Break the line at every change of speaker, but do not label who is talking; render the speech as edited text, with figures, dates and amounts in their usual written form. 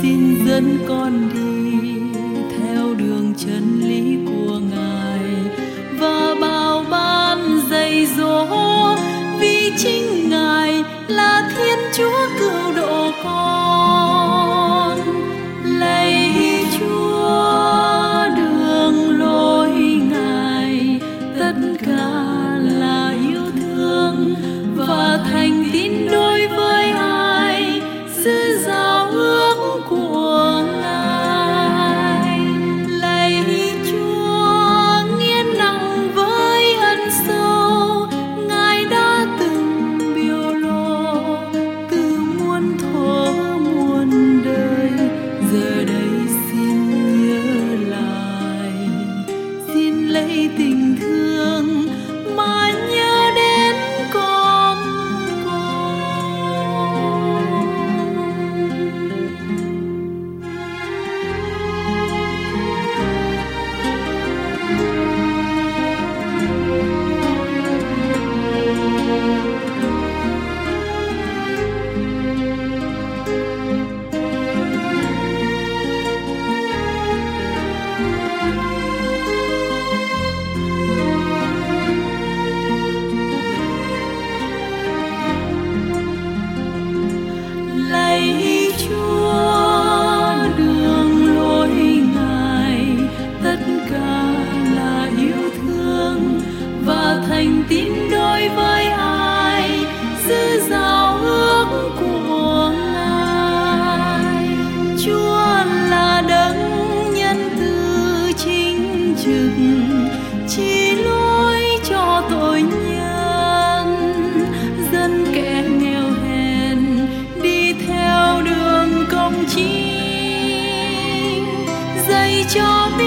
xin dẫn con đi theo đường chân lý của Ngài và bao ban dạy dỗ, vì chính Ngài là Thiên Chúa cứu độ con. Lạy Chúa, đường lối Ngài tất cả là yêu thương và thành tín đối với ai giữ giao ước của Ngài. Lạy Chúa, nghiến nặng với ân sâu Ngài đã từng biểu lộ từ muôn thuở muôn đời. Giờ đây xin nhớ lại, xin lấy tình thương mà nhớ đến con. Lạy Chúa, đường lối Ngài tất cả là yêu thương và thành tín đối với ai giữ giao ước của Ngài. Chúa là đấng nhân từ chính trực, chỉ lối cho tội nhân, dân kẻ nghèo hèn đi theo đường công chính, dạy cho biết